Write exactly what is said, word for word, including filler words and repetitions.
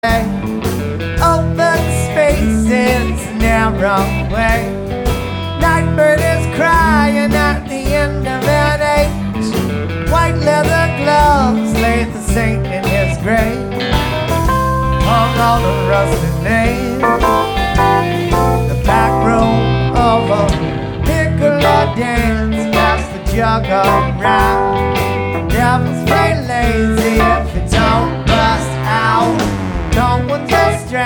Open spaces, narrow way. Nightbird is crying at the end of an age. White leather gloves lay the saint in his grave. Hung on a rusted nail. The back room of a piccolo dance. Pass the jug around. Devil's very lazy if you don't